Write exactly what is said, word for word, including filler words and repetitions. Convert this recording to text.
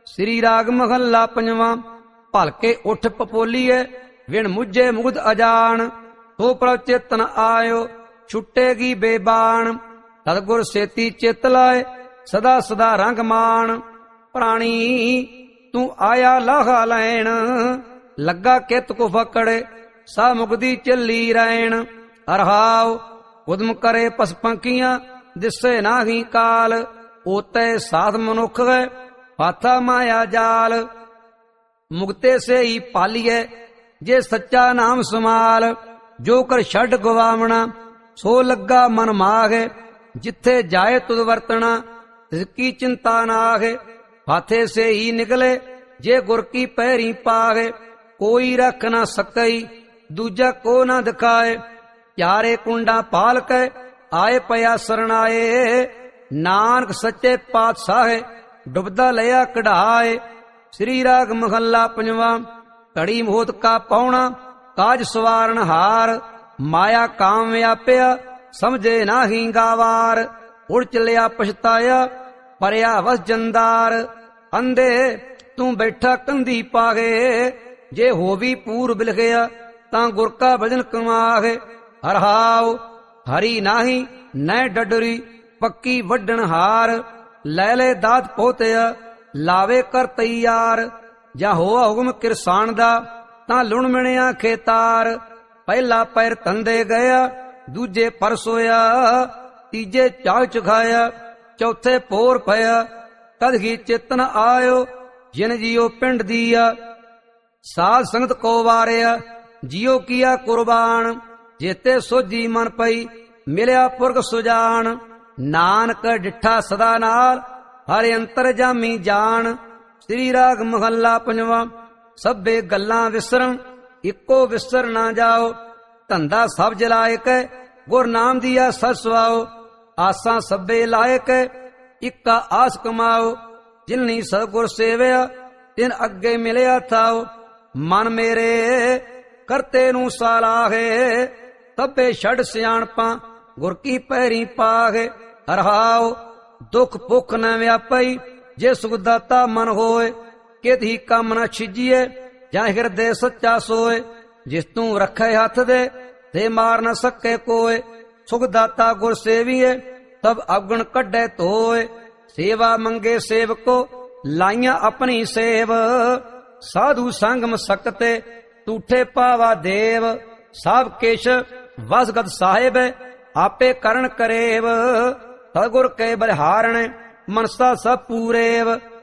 ਸ੍ਰੀ ਰਾਗ ਮਹੱਲਾ ਪੰਜਵਾਂ। ਭਲਕੇ ਉਠ ਪਪੋਲੀਏ ਵਿਣ ਮੁਝੇ ਮੁਗਧ ਅਜਾਨ, ਸੋ ਪ੍ਰਭ ਚੇਤਨ ਆਇਓ ਛੁੱਟੇਗੀ ਬੇਬਾਨ। ਸਤਿਗੁਰ ਸੇਤੀ ਚਿਤ ਲਾਏ ਸਦਾ ਸਦਾ ਰੰਗ ਮਾਨ, ਪ੍ਰਾਣੀ ਤੂੰ ਆਇਆ ਲਾਹਾ ਲੈਣ, ਲੱਗਾ ਕਿਤ ਕੋ ਫਕੜੇ ਸਾ ਮੁਕਦੀ ਚੱਲੀ ਰਹਿਣ। ਅਰਹਾਉ ਉਦਮ ਕਰੇ ਪਸ ਪੰਕੀਆਂ ਦਿਸੇ ਨਾਹੀ ਕਾਲ, ਓਤੇ ਸਾਧ ਮਨੁੱਖ ਹੈ ਹਾਥਾ ਮਾਇਆ ਜਾਲ। ਮੁਕਤੇ ਸੇ ਹੀ ਪਾਲੀਏ ਜੇ ਸੱਚਾ ਨਾਮ ਸਮਾਲ, ਜੋ ਕਰ ਛੱਡ ਗਵਾਵਣਾ ਸੋ ਲੱਗਾ ਮਨ ਮਾਗੇ। ਜਿੱਥੇ ਜਾਏ ਤੁਧ ਵਰਤਣਾ ਤਿਸ ਕੀ ਚਿੰਤਾ ਨਾਗੇ, ਹਾਥੇ ਸੇ ਹੀ ਨਿਕਲੇ ਜੇ ਗੁਰ ਕੀ ਪੈਰੀ ਪਾਗੇ। ਕੋਈ ਰੱਖ ਨਾ ਸਕਈ ਦੂਜਾ ਕੋ ਨਾ ਦਿਖਾਏ, ਚਾਰੇ ਕੁੰਡਾ ਪਾਲ ਕੇ ਆਏ ਪਿਆ ਸਰਣਾਏ। ਨਾਨਕ ਸੱਚੇ ਪਾਤਸ਼ਾਹ ਡੁੱਬਦਾ ਲਿਆ ਕਢਾਏ। ਸ੍ਰੀ ਰਾਗ ਮਹੱਲਾ ਪੰਜਵਾਂ। ਘੜੀ ਮੋਹਤ ਕਾ ਪਾਉਣਾ ਕਾਜ ਸਵਾਰਨ ਹਾਰ, ਮਾਇਆ ਕਾਮ ਵਿਆਪਿਆ ਸਮਝੇ ਨਾਹੀ ਗਾਵਾਰ। ਉੜ ਚਲਿਆ ਪਛਤਾਇਆ ਪਰਿਆ ਵਸ ਜੰਦਾਰ, ਅੰਧੇ ਤੂੰ ਬੈਠਾ ਕੰਧੀ ਪਾਗੇ। ਜੇ ਹੋਵੀ ਪੂਰ ਬਿਲਖਿਆ ਤਾਂ ਗੁਰ ਕਾ ਭਜਨ ਕਮਾਗੇ। ਹਰਹਾਉ ਹਰੀ ਨਾਹੀ ਨੈ ਡਡਰੀ ਪੱਕੀ ਵੱਢਣ ਹਾਰ, ਲੈ ਲੈ ਦਾਤ ਪੋਤਿਆ ਲਾਵੇ ਕਰ ਤੈਯਾਰ। ਜਾਂ ਹੋਆ ਹੁਕਮ ਕਿਰਸਾਨ ਦਾ ਤਾਂ ਲੁਣ ਮਿਣਿਆ ਖੇਤਾਰ, ਪਹਿਲਾ ਪੈਰ ਤੰਦੇ ਗਿਆ ਦੂਜੇ ਪਰ ਸੋਇਆ, ਤੀਜੇ ਚਾਹ ਚੁਖਾਇਆ ਚੌਥੇ ਪੋਰ ਪਿਆ। ਤਦ ਹੀ ਚੇਤਨ ਆਇਓ ਜਿਨ ਜੀਓ ਪਿੰਡ ਦੀਆ, ਸਾਧ ਸੰਗਤ ਕੋ ਵਾਰਿਆ ਜੀਓ ਕੀਆ ਕੁਰਬਾਨ। ਜੇਤੇ ਸੋਝੀ ਮਨ ਪਈ ਮਿਲਿਆ ਪੁਰਖ ਸੁਜਾਨ, ਨਾਨਕ ਡਿਠਾ ਸਦਾ ਨਾਲ ਹਰਿ ਅੰਤਰ ਜਾਮੀ ਜਾਣ। ਸ੍ਰੀ ਰਾਗ ਮਹੱਲਾ ਪੰਜਵਾਂ। ਸਭੇ ਗੱਲਾਂ ਵਿਸਰਨ ਇੱਕੋ ਵਿਸਰ ਨਾ ਜਾਓ, ਧੰਦਾ ਸਭ ਜਲਾਇ ਕੇ ਗੁਰ ਨਾਮ ਦੀਆ ਸਦ ਸੁਆਓ। ਆਸਾਂ ਸਭੇ ਲਾਇ ਕੇ ਇੱਕਾ ਆਸ ਕਮਾਓ, ਜਿਨਨੀ ਸਤਿਗੁਰ ਸੇਵਿਆ ਤਿਨ ਅੱਗੇ ਮਿਲਿਆ ਥਾਓ। ਮਨ ਮੇਰੇ ਕਰਤੇ ਨੂੰ ਸਾਲਾਹੇ, ਤਬੇ ਛੱਡ ਸਿਆਣਪਾਂ ਗੁਰ ਕੀ ਪੈਰੀ ਪਾਗੇ। ਹਰਹਾਉ ਦੁੱਖ ਭੁੱਖ ਨ ਵਿਆਪਈ ਜੇ ਸੁਖ ਦਾਤਾ ਮਨ ਹੋਏ, ਕਿਤ ਹੀ ਕੰਮ ਨ ਛਿਜੀਏ ਜਾਂ ਹਿਰਦੇ ਸੱਚਾ ਸੋਏ। ਜਿਸ ਤੂੰ ਰੱਖੇ ਹੱਥ ਦੇ ਤੇ ਮਾਰ ਨ ਸਕੇ ਕੋਏ, ਸੁਖ ਦਾਤਾ ਗੁਰ ਸੇਵੀਏ ਤਬ ਅਵਗੁਣ ਕੱਢੇ ਧੋਏ। ਸੇਵਾ ਮੰਗੇ ਸੇਵਕੋ ਲਾਈਆਂ ਆਪਣੀ ਸੇਵ, ਸਾਧੂ ਸੰਗਮ ਸਕਤੇ ਤੂਠੇ ਪਾਵਾ ਦੇਵ। ਸਭ ਕਿਛ ਵਸਗਤ ਸਾਹਿਬ ਆਪੇ ਕਰਨ ਕਰੇਵ, ਸਤਿਗੁਰ ਕੇ ਬਲਿਹਾਰਣ ਮਨਸਾ ਸਭ ਪੂਰੇਵ।